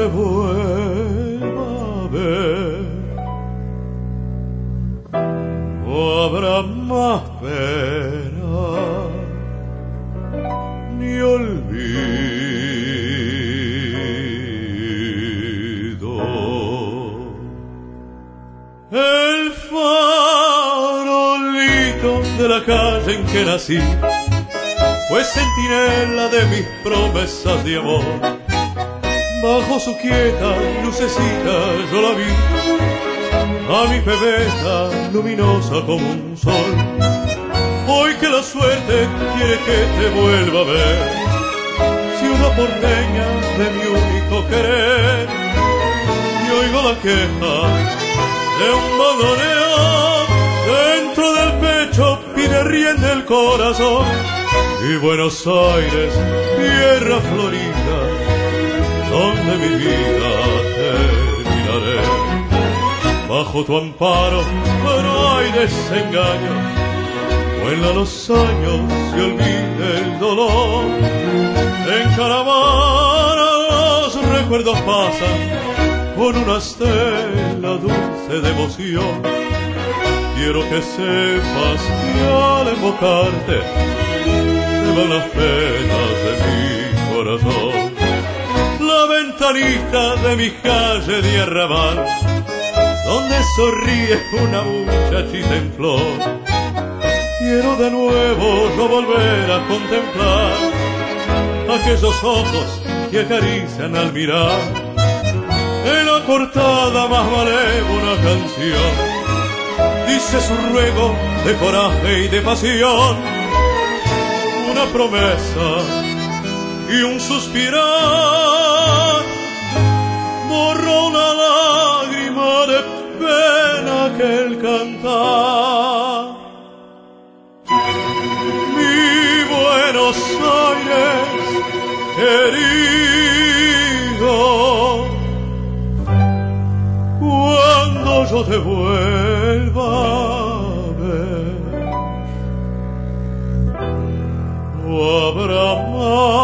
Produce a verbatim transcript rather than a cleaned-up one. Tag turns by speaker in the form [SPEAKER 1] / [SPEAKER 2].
[SPEAKER 1] te vuelva a ver, no habrá más pena ni olvido. El farolito de la calle en que nací fue centinela de mis promesas de amor. Bajo su quieta lucecita yo la vi, a mi pebeta luminosa como un sol. Hoy que la suerte quiere que te vuelva a ver, ciudad porteña de mi único querer, y oigo la queja de un bandoneón dentro del pecho, pide rienda el corazón. Y Buenos Aires, tierra florida, donde mi vida terminaré. Bajo tu amparo no hay desengaño, vuelan los años y olvida el dolor. En caravana los recuerdos pasan con una estela dulce de emoción. Quiero que sepas que al invocarte se van las penas de mi corazón. La ventanita de mi calle de arrabal, donde sonríe una muchachita en flor. Quiero de nuevo no volver a contemplar aquellos ojos que acarician al mirar. En la cortada más vale una canción, dice su ruego de coraje y de pasión. Una promesa y un suspirar borró una lágrima de pena que el cantar. Mi Buenos Aires querido, cuando yo te vuelva a ver, no habrá más